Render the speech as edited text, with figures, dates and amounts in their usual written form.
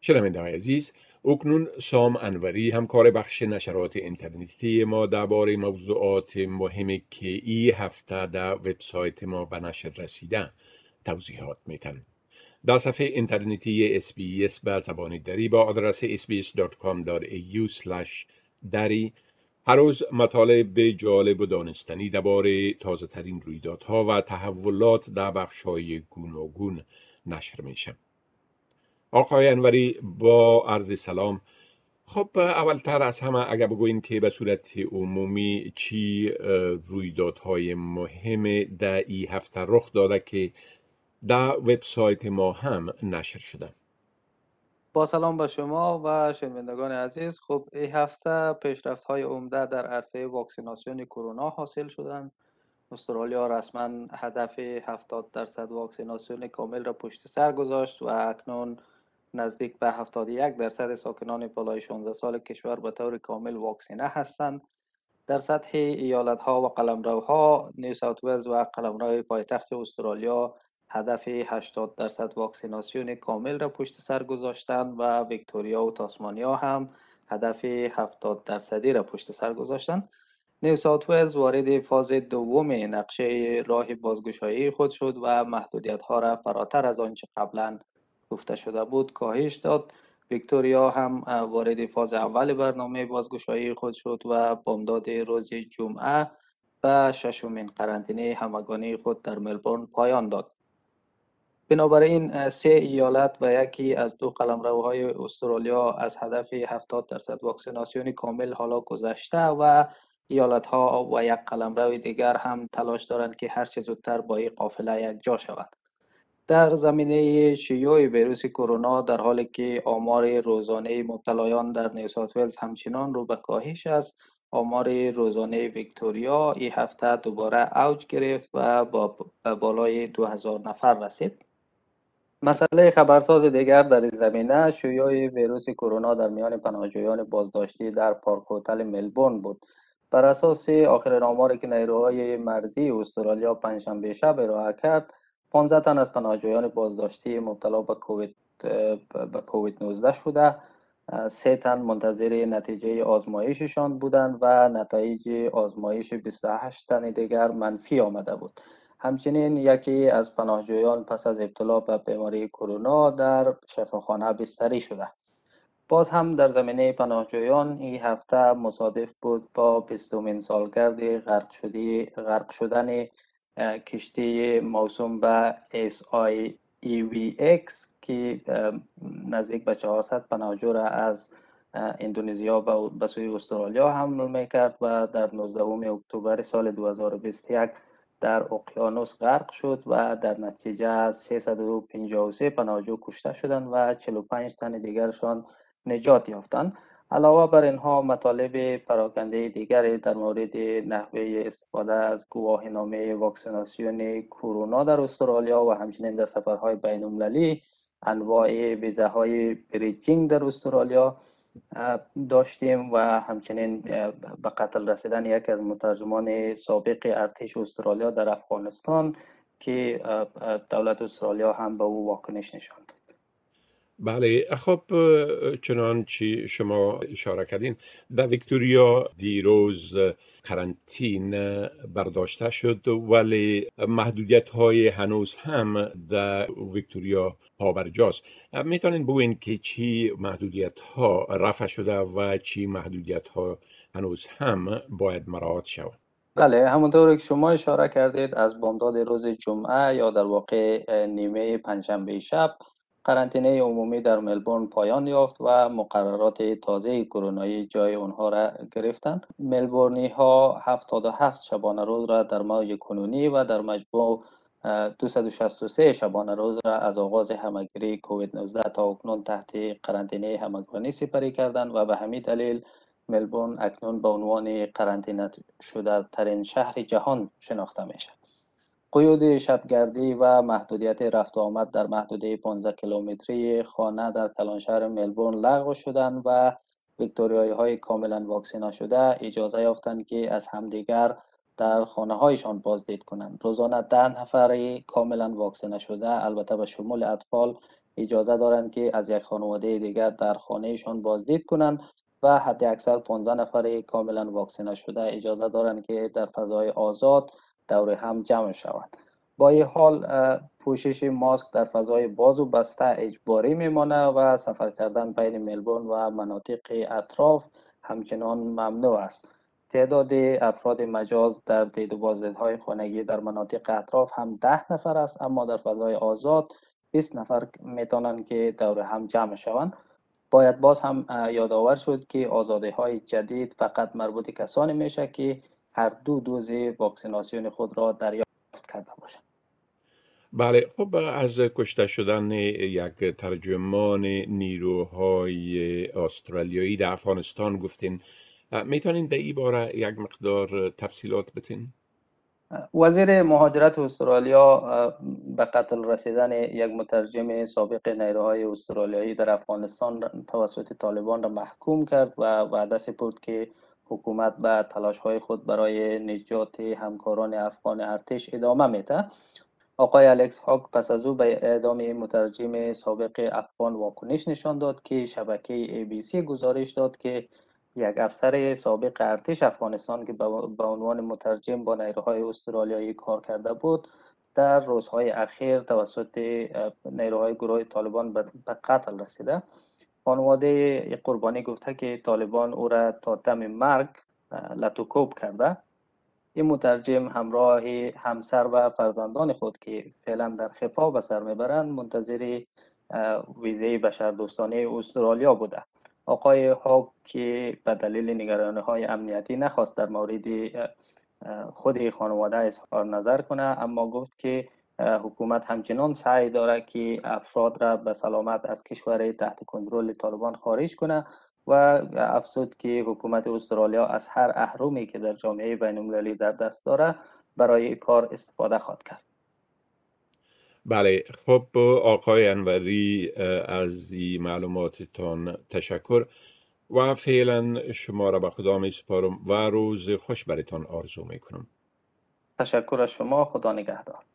شنونده‌های عزیز، اکنون سام انوری همکار بخش نشرات اینترنتی ما درباره موضوعات مهمی که این هفته در وبسایت ما به نشر رسیده توضیحات میتن. در صفحه اینترنتی SBS به زبان دری با آدرس sbs.com.au/dari هر روز مطالب جالب و دانستنی درباره تازه ترین رویدادها و تحولات در بخش‌های گوناگون نشر میشه. آقای انوری، با عرض سلام. خب اولتر از همه اگر بگوین که به صورت عمومی چی رویدادهای مهم در این هفته رخ داده که در وبسایت ما هم نشر شده. با سلام به شما و شنوندگان عزیز. خب این هفته پیشرفت‌های عمده در عرصه واکسیناسیون کرونا حاصل شدند. استرالیا رسما هدف 70% واکسیناسیون کامل را پشت سر گذاشت و اکنون نزدیک به 71% ساکنان بالای 16 سال کشور به طور کامل واکسینه هستند. در سطح ایالت‌ها و قلمروها، نیو ساوت ولز و قلمرو پایتخت استرالیا هدف 80% واکسیناسیون کامل را پشت سر گذاشتند و ویکتوریا و تاسمانیا هم هدف 70% را پشت سر گذاشتند. نیو ساوت ولز وارد فاز دوم نقشه راه بازگشایی خود شد و محدودیت‌ها را فراتر از آنچه قبلا گفته شده بود کاهش داد. ویکتوریا هم وارد فاز اول برنامه بازگشایی خود شد و بامداد روز جمعه به ششمین قرنطینه همگانی خود در ملبورن پایان داد. بنابراین 3 ایالت و یکی از 2 قلمروهای استرالیا از هدف 70% واکسیناسیون کامل حالا گذشته و ایالت‌ها و یک قلمرو دیگر هم تلاش دارند که هر چه زودتر با این قافله یکجا شوند. در زمینه شیوع ویروس کرونا، در حالی که آمار روزانه مبتلایان در نیو ساوت ولز همچنان رو به کاهش است، آمار روزانه ویکتوریا این هفته دوباره اوج گرفت و با بالای 2000 نفر رسید. مسئله خبرساز دیگر در این زمینه شیوع ویروس کرونا در میان پناهجویان بازداشتی در پارک هتل ملبورن بود. بر اساس آخرین آماری که نیروهای مرزی استرالیا پنجشنبه شب ارائه کرد، 15 تن از پناهجویان بازداشتی مبتلا به کووید 19 شده، 3 تن منتظر نتیجه آزمایششان بودند و نتایج آزمایش 28 تن دیگر منفی آمده بود. همچنین یکی از پناهجویان پس از ابتلا به بیماری کرونا در شفاخانه بستری شده. باز هم در زمینه پناهجویان این هفته مصادف بود با 20مین سالگرد غرق شدن کشتی موسوم به SIEVX که نزدیک به 400 پناهجو را از اندونزیا به سوی استرالیا حمل میکرد و در 19 اکتبر سال 2021 در اقیانوس غرق شد و در نتیجه 353 پناهجو کشته شدند و 45 تن دیگرشان نجات یافتند. علاوه بر اینها مطالب پراکنده دیگری در مورد نحوه استفاده از گواهینامه واکسیناسیون کرونا در استرالیا و همچنین در سفرهای بین المللی، انواع ویزاهای بریجینگ در استرالیا داشتیم و همچنین به قتل رسیدن یکی از مترجمان سابق ارتش استرالیا در افغانستان که دولت استرالیا هم به او واکنش نشان داد. بله، خب چنانچه شما اشاره کردین، در ویکتوریا دیروز قرنطین برداشته شد، ولی محدودیت های هنوز هم در ویکتوریا پابرجاست. میتونین بگوین که چی محدودیت ها رفع شده و چی محدودیت ها هنوز هم باید مراعات شود؟ بله، همونطور که شما اشاره کردید، از بامداد روز جمعه یا در واقع نیمه پنجشنبه شب قرنطینه عمومی در ملبورن پایان یافت و مقررات تازه کرونایی جای آنها را گرفتند. ملبورنی ها 77 شبانه روز را در موج کنونی و در مجموع 263 شبانه روز را از آغاز همهگیری کووید 19 تا اکنون تحت قرنطینه همگانی سپری کردند و به همین دلیل ملبورن اکنون به عنوان قرنطینه شده ترین شهر جهان شناخته می شود. قیود شبگردی و محدودیت رفت و آمد در محدوده 15 کیلومتری خانه در کلانشهر ملبورن لغو شدند و ویکتوریایی های کاملا واکسینه شده اجازه یافتند که از همدیگر در خانه هایشان بازدید کنند. روزانه 10 نفر کاملا واکسینه شده، البته به شمول اطفال، اجازه دارند که از یک خانواده دیگر در خانهشان بازدید کنند و حتی اکثر 15 نفر کاملا واکسینه شده اجازه دارند که در فضای آزاد دور هم جمع شوند. با این حال پوشش ماسک در فضای باز و بسته اجباری میمانه و سفر کردن بین ملبورن و مناطق اطراف همچنان ممنوع است. تعداد افراد مجاز در دید و بازدیدهای خانگی در مناطق اطراف هم 10 نفر است، اما در فضای آزاد 20 نفر میتونند که دور هم جمع شوند. باید باز هم یادآور شد که آزادی های جدید فقط مربوط کسانی میشه که هر دو دوز واکسیناسیون خود را دریافت کرده باشند. بله، خب از کشته شدن یک ترجمان نیروهای استرالیایی در افغانستان گفتین. میتونین در این باره یک مقدار تفصیلات بتین؟ وزیر مهاجرت استرالیا به قتل رسیدن یک مترجم سابق نیروهای استرالیایی در افغانستان توسط طالبان را محکوم کرد و وعده سپرد که حکومت به تلاش‌های خود برای نجات همکاران افغان ارتش ادامه میده. آقای الکس هاک پس از او به اعدام مترجم سابق افغان واکنش نشان داد که شبکه ABC گزارش داد که یک افسر سابق ارتش افغانستان که به عنوان مترجم با نیروهای استرالیایی کار کرده بود در روزهای اخیر توسط نیروهای گروه طالبان به قتل رسیده. خانواده قربانی گفته که طالبان او را تا دم مرگ لطوکوب کرده. این مترجم همراه همسر و فرزندان خود که فعلا در خفا به سر میبرند منتظر ویزه بشردوستانه استرالیا بوده. آقای هاک که به دلیل نگرانی های امنیتی نخواست در مورد خود خانواده اظهار نظر کنه، اما گفت که حکومت همچنان سعی دارد که افراد را به سلامت از کشور تحت کنترل طالبان خارج کنه و افزود که حکومت استرالیا از هر اهرمی که در جامعه بین المللی در دست داره برای کار استفاده خواهد کرد. بله، خب آقای انوری، از این معلوماتتان تشکر و فعلا شما را به خدا می سپارم و روز خوش برتان آرزو می کنم. تشکر از شما. خدا نگهدار.